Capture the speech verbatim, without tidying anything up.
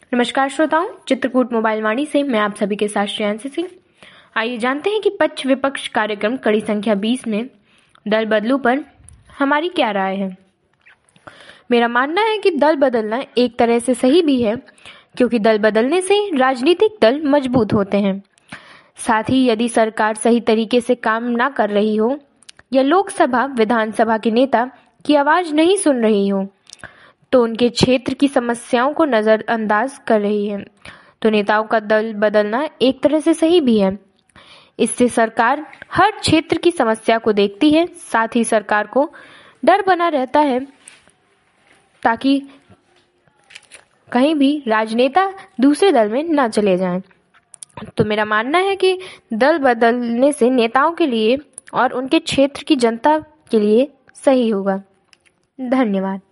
नमस्कार श्रोताओं, चित्रकूट मोबाइल वाणी से मैं आप सभी के साथ श्रेयांशी सिंह। आइए जानते हैं कि पक्ष विपक्ष कार्यक्रम कड़ी संख्या बीस में दल बदलू पर हमारी क्या राय है। मेरा मानना है कि दल बदलना एक तरह से सही भी है, क्योंकि दल बदलने से राजनीतिक दल मजबूत होते हैं। साथ ही यदि सरकार सही तरीके से काम ना कर रही हो या लोकसभा विधानसभा के नेता की आवाज नहीं सुन रही हो तो उनके क्षेत्र की समस्याओं को नजरअंदाज कर रही है, तो नेताओं का दल बदलना एक तरह से सही भी है। इससे सरकार हर क्षेत्र की समस्या को देखती है, साथ ही सरकार को डर बना रहता है ताकि कहीं भी राजनेता दूसरे दल में ना चले जाएं। तो मेरा मानना है कि दल बदलने से नेताओं के लिए और उनके क्षेत्र की जनता के लिए सही होगा। धन्यवाद।